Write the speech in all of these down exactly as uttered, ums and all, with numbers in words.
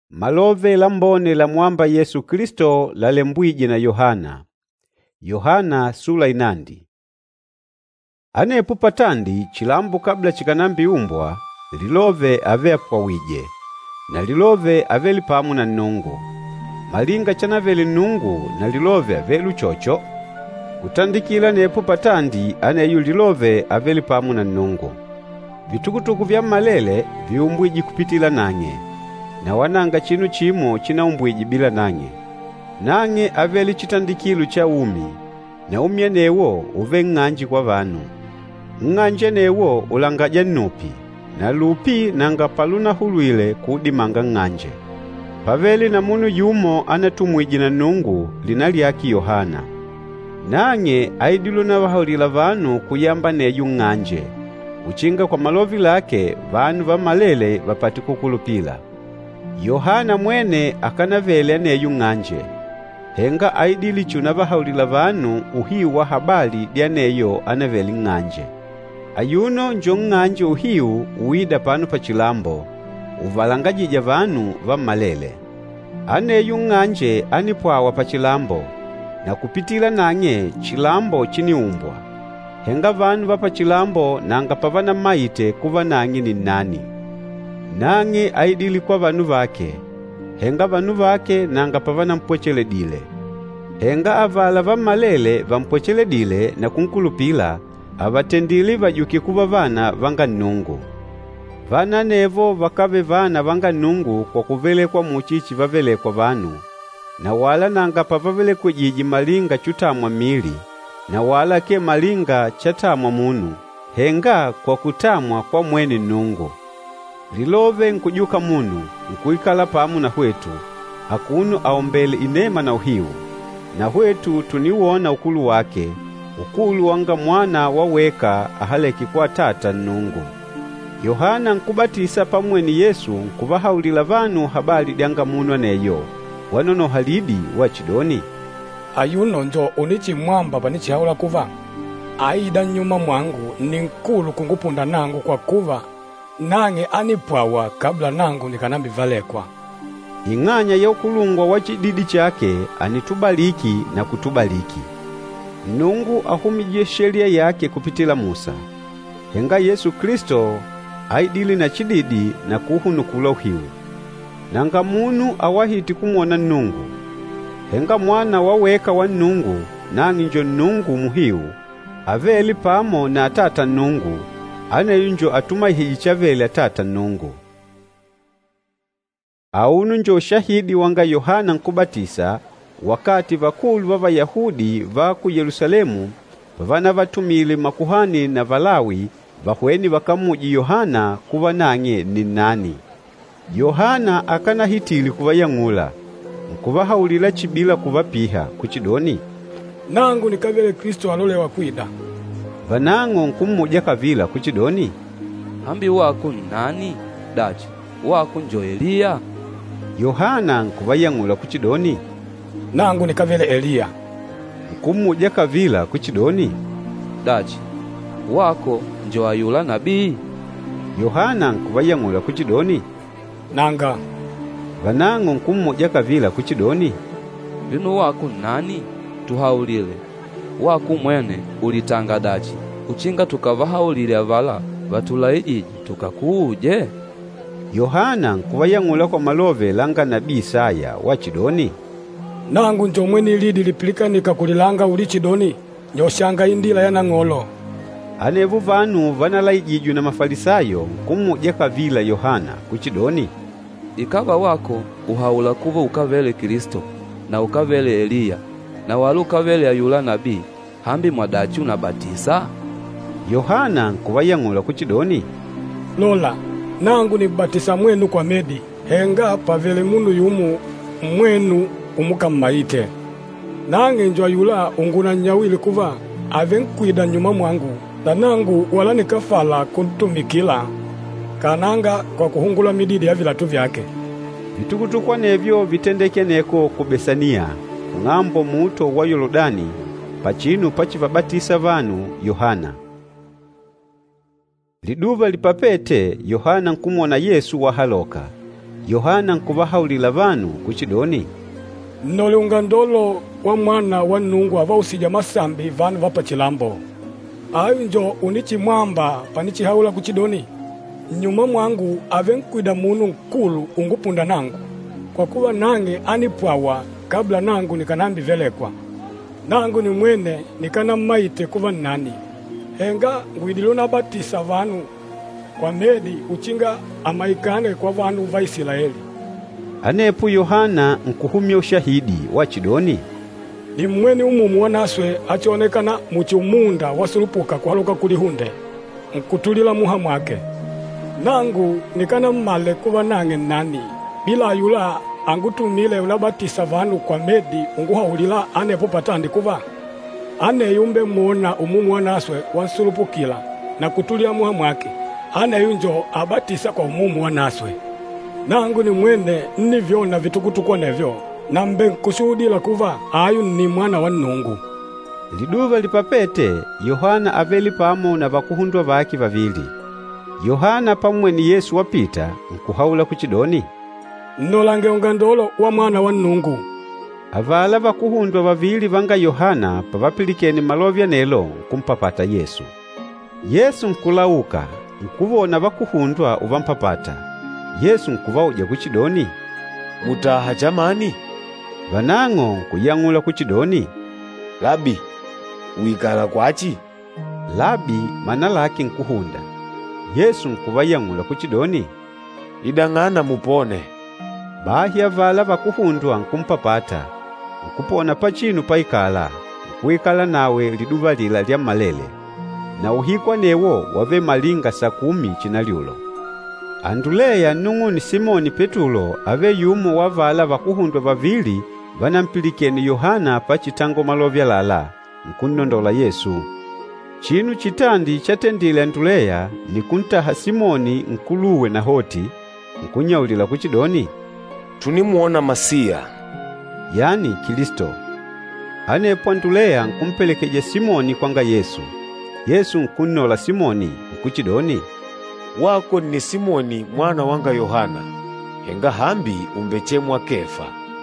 Malove la mbone la mwamba Yesu Kristo lalembwije na Yohana. Yohana sula inandi. Anepo patandi chilambu kabla chikanambi umbwa, lilove ave pwawije, na lilove ave lipamu na nungu. Malinga chanaveli nungu na lilove ave luchocho. Kutandikila nepo patandi aneyu lilove ave lipamu na nungu. Vitukutuku vya malele viumbwiji kupitila nange, na wananga chinu chimo chinaumbwiji bila nange. Nange aveli chitandikilu cha umi, na umye newo uve ng'anji kwa vanu. Ng'anje newo ulangaja nupi, na lupi nanga paluna hulwile kudimanga ng'anje. Paveli na munu yumo anatumwiji na nungu linaliaki Yohana. Nange aidilu na wahaulila vanu kuyamba neyu ng'anje. Uchinga kwa malovi lake vanu va malele vapati kukulupila. Yohana mwene akanavele neyu ng'anje. Henga aidili chuna vahaulila vanu uhiu wa habali dianeyo anaveli ng'anje. Ayuno njo ng'anje uhiu uida panu pachilambo, uvalangajija vanu va malele. Aneyu ng'anje anipwawa pachilambo, na kupitila nange chilambo chiniumbwa. Henga vanu va pachilambo nanga pavana maite kuva nange ni nani. Nange aidili kwa vanu vake, henga vanu vake nanga pavana mpwechele dile. Henga avala va malele va mpwechele dile na kunkulupila, avatendili vajuki kuva vana vanga nungu. Vana nevo vakave vana vanga nungu kwa kuvele kwa muchichi vavele kwa vanu, na wala nanga pavavele kujiji malinga chutamwa mili, na wala ke malinga chatamwa munu, henga kwa kutamwa kwa mwene nungu. Lilove nkujuka munu, nkuikala pamu na hwetu, akunu aombele inema na uhiu, na hwetu tuniwona ukulu wake, ukulu wanga mwana waweka ahaleki kwa tata nungu. Yohana nkubatisa pamweni Yesu nkuvahaulila vanu habali dianga munu aneyo, wanono halidi wachidoni. Ayuno njo unichi mwamba panichihaula kuva. Aida nyuma mwangu ni nkulu kungupunda nangu kwa kuva, nange anipwawa kabla nangu nikanambi valekwa. Ing'anya ya ukulungwa wachididi chake anitubaliki na kutubaliki. Nungu ahumije sheria yake kupitila Musa. Henga Yesu Kristo aidili na chididi na kuhunukula uhiu. Nanga munu awahiti kumwona nungu. Henga mwana waweka wa nungu nangi njo nungu muhiu. Aveli pamo na atata nungu, ane njo atuma hiji chaveli atata nungu. Aunu njo shahidi wanga Yohana nkubatisa, wakati vakulu vava Yahudi vaku Yerusalemu, vana vatumile makuhani na Valawi, vahweni vakamuji Yohana kuva nange ni nani. Yohana akana hitili kuva yangula, nkuva haulila chibila kuva piha, kuchidoni. Nangu nikavele Kristo alolewa kuida. Vanango nkumuja kavila kuchidoni. Hambi wako ni nani? Dachi, wako njo Elia? Yohana nkuva yangula kuchidoni. Nangu nikavele Elia. Nkumuja kavila kuchidoni. Dachi, wako njo ayula nabii? Yohana nkuva yangula kuchidoni. Nanga. Vanango nkumuja kavila kuchidoni. Vino wako nani? Tuhaulile. Waku mwene ulitanga dachi, uchinga tukavahaulile avala vatulaijiji tukakuuje? Yohana nkuva yangula kwa malove langa nabii Isaya wachidoni. Nangu njo mwene lidi lipilikanika kulilanga ulichidoni, nyoshanga indila ya nang'olo. Anevu vanu vanalaijiju na mafarisayo nkumuja kavila Yohana kuchidoni. Ikava wako uhaula kuva ukavele Kristo, na ukavele Elia, na wala ukavele ayula nabii, hambi mwadachi unabatisa? Yohana nkuva yangula kuchidoni. Lola, nangu nibatisa mwenu kwa medi, henga pavele munu yumu mwenu umuka maite. Nange njo ayula unguna nyawili kuva, ave nkuida nyuma mwangu, na nangu wala nikafala kuntumikila, kananga kwa kuhungula mididi ya vilatu vyake. Vitukutukwa nevyo vitendeke neko kubesania, ng'ambo muto wa Yorodani, pachinu pachivabatisa vanu Yohana. Liduva lipapete Yohana nkumwona Yesu wahaloka. Yohana nkubahawulila banu kuchidoni, Nnole ungandolo wa mwana wa Nnungu ava usija masambi vanu vapa chilambo. Ayu njo unichi mwamba panichi haula kuchidoni, nyuma mwangu ave nkwida munu nkulu ungupunda nangu, kwa kuwa nange anipwawa kabla nangu nikanambi velekwa. Nangu ni mwene nikana maite kuva nani. Henga ngwidiluna batisa vanu kwa medi uchinga amaikane kwa vanu va Israeli. Anepu Yohana nkuhumya ushahidi wachidoni, Ni mwene umumu wanaswe achonekana muchumunda wasulupuka kwaluka kulihunde, nkutulila muha mwake. Nangu nikana mmale kuva nange nani, bila yula angutumile ulabatisa vanu kwa medi unguhawulila anepo patandi kuva. Ane yumbe muona umumu wanaswe wansulupukila na kutulila muha mwake. Ane yunjo abatisa kwa umumu wanaswe. Nangu ni mwene nivyona vitukutuko nevyo, na mbe kushuhudila kuva ayu ni mwana wa Nnungu. Liduva lipapete, Yohana aveli pamo na vakuhundwa vaki vavili. Yohana pamwe ni Yesu wapita nkuhawula kuchidoni, Nnolange ungandolo wa mwana wa Nnungu. Avala vakuhundwa vavili vanga Yohana pavapilikeni malovya nelo nkumpapata Yesu. Yesu nkulauka nkuvona vakuhundwa uvampapata. Yesu nkuvauja kuchidoni, Mutaha jamani? Vanang'o kuyang'ula kuchidoni, Labi, uikala kwachi? Labi mana laki nkuhunda. Yesu nkuvayang'ula kuchidoni, Idang'ana mupone. Bahi avala vakuhundwa nkumpapata, nkupona pachinu paikala, nkuikala nawe liduva lila lya malele. Na uhikwa newo wave malinga sa kumi chinalyulo. Anduleya nung'uni Simoni Petulo ave yumo wavala vakuhundwa vavili vanampilikeni Yohana pachitango malovya lala, nkunondola Yesu. Chinu chitandi chatendile Anduleya nikuntaha Simoni nkuluwe na hoti, nkunyaulila kuchidoni, Tunimuona Masia, yani Kristo. Anepo Anduleya nkumpelekeje Simoni kwanga Yesu. Yesu nkunola Simoni nkuchidoni, Wako ni Simoni mwana wanga Yohana, henga hambi umbechemwa Kefa.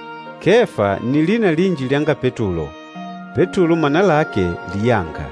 Kefa ni lina linji lyanga Petulo. Petulo mana lake liyanga.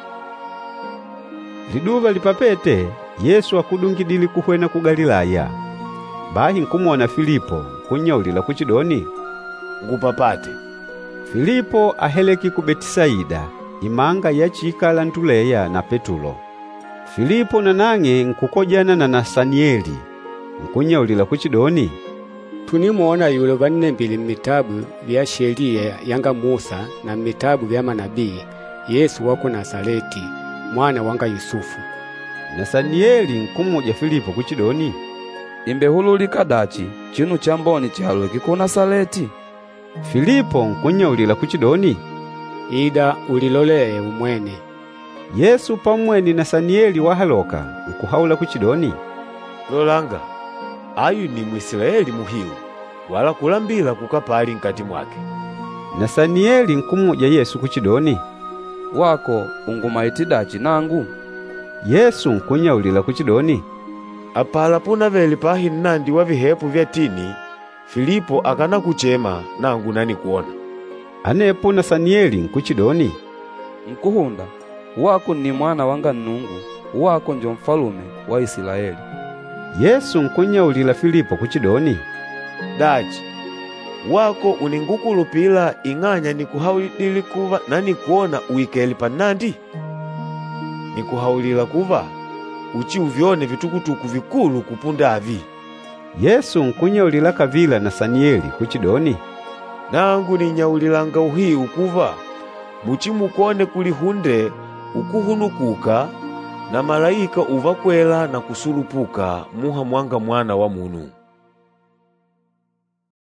Liduva lipapete, Yesu akudungidili kuhwena ku Galilaya. Bahi nkumwona Filipo kunyaulila kuchidoni, Ngupapate. Filipo aheleki ku Betisaida, imanga yachikala Anduleya na Petulo. Filipo na nange nkukojana na Nasanieli, nkunyaulila kuchidoni, Tunimuona yule vanembili mitabu vya sheria yanga Musa na mitabu vya manabii, Yesu wako Nazareti, mwana wanga Yusufu. Nasanieli nkumuja Filipo kuchidoni, Imbehululika dachi chinu chamboni chihalweki ku Nazareti. Filipo nkunyaulila kuchidoni, Ida ulilolee umwene. Yesu pamwe ni Nasanieli wahaloka nkuhaula kuchidoni, Lolanga, ayu ni Mwisraeli muhiu, wala kulambila kukapali nkati mwake. Nasanieli nkumuja Yesu kuchidoni, Wako ungumaiti dachi nangu? Yesu nkunyaulila kuchidoni, Apala puna veli pahi nandi wa vihepu vya tini, Filipo akana kuchema nangu nani kuona. Anepo Nasanieli nkuchidoni, Nkuhunda, wako ni mwana wanga Nnungu, wako njo mfalume wa Israeli. Yesu nkunyaulila Filipo kuchidoni, Dachi, wako uningukulupila ing'anya nikuhawulili kuva nani kuona uikeli panandi? Nikuhawulila kuva, uchi uvyone vitukutuku vikulu kupunda avi. Yesu nkunyaulila kavila Nasanieli kuchidoni, Nangu ninyaulilanga uhiu kuva, muchi mukone kulihunde ukuhunukuka, na malaika uvakwela na kusulupuka muha mwanga mwana wa munu.